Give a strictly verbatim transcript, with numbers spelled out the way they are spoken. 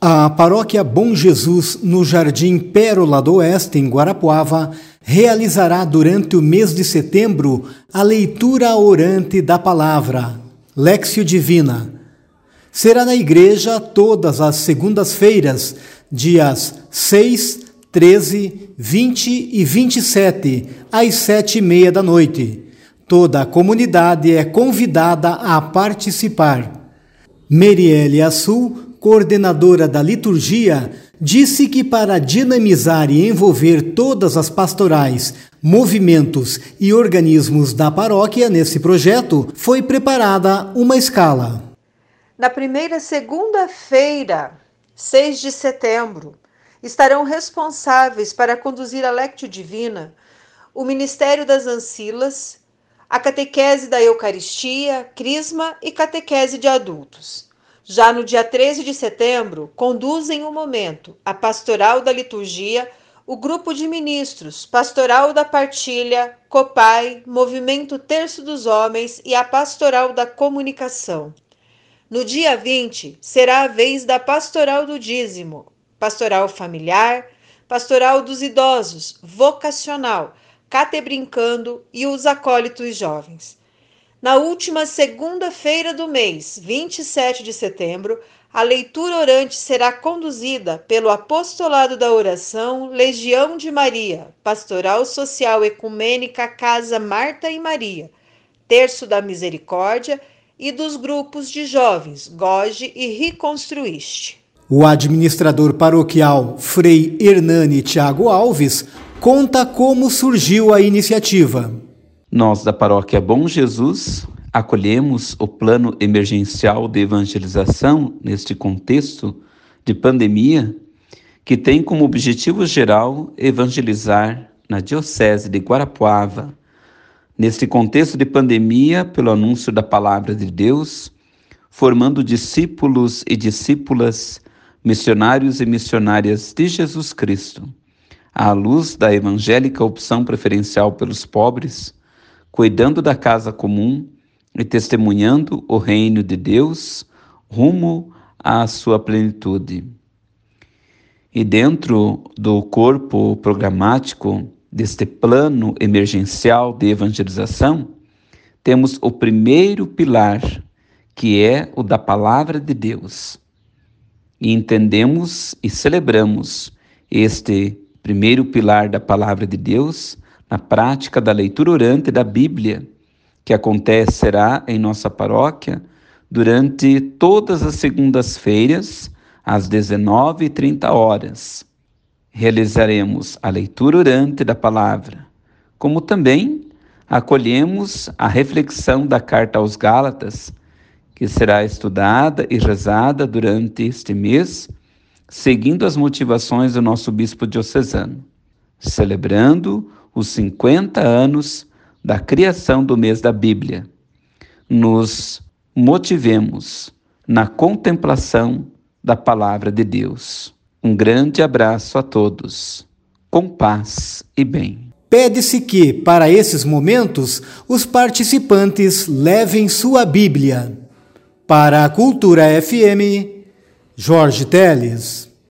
A Paróquia Bom Jesus, no Jardim Pérola do Oeste, em Guarapuava, realizará durante o mês de setembro a leitura orante da palavra, Léxio Divina. Será na igreja todas as segundas-feiras, dias seis, treze, vinte e vinte e sete, às sete e meia da noite. Toda a comunidade é convidada a participar. Merielle Assul, coordenadora da liturgia, disse que para dinamizar e envolver todas as pastorais, movimentos e organismos da paróquia nesse projeto, foi preparada uma escala. Na primeira segunda-feira, seis de setembro, estarão responsáveis para conduzir a Lectio Divina o Ministério das Ancilas, a catequese da Eucaristia, Crisma e catequese de adultos. Já no dia treze de setembro, conduzem o momento a Pastoral da Liturgia, o grupo de ministros, Pastoral da Partilha, Copai, Movimento Terço dos Homens e a Pastoral da Comunicação. No dia vinte, será a vez da Pastoral do Dízimo, Pastoral Familiar, Pastoral dos Idosos, Vocacional, Catebrincando e os Acólitos Jovens. Na última segunda-feira do mês, vinte e sete de setembro, a leitura orante será conduzida pelo Apostolado da Oração Legião de Maria, Pastoral Social Ecumênica Casa Marta e Maria, Terço da Misericórdia e dos grupos de jovens Goge e Reconstruiste. O administrador paroquial Frei Hernani Thiago Alves conta como surgiu a iniciativa. Nós da Paróquia Bom Jesus acolhemos o plano emergencial de evangelização neste contexto de pandemia, que tem como objetivo geral evangelizar na Diocese de Guarapuava. Neste contexto de pandemia, pelo anúncio da Palavra de Deus, formando discípulos e discípulas, missionários e missionárias de Jesus Cristo, à luz da evangélica opção preferencial pelos pobres, cuidando da casa comum e testemunhando o reino de Deus rumo à sua plenitude. E dentro do corpo programático deste plano emergencial de evangelização, temos o primeiro pilar, que é o da Palavra de Deus. E entendemos e celebramos este primeiro pilar da Palavra de Deus na prática da leitura orante da Bíblia, que acontecerá em nossa paróquia durante todas as segundas-feiras, às dezenove e trinta horas. Realizaremos a leitura orante da palavra, como também acolhemos a reflexão da Carta aos Gálatas, que será estudada e rezada durante este mês, seguindo as motivações do nosso bispo diocesano, celebrando os cinquenta anos da criação do mês da Bíblia. Nos motivemos na contemplação da Palavra de Deus. Um grande abraço a todos, com paz e bem. Pede-se que, para esses momentos, os participantes levem sua Bíblia. Para a Cultura F M, Jorge Teles.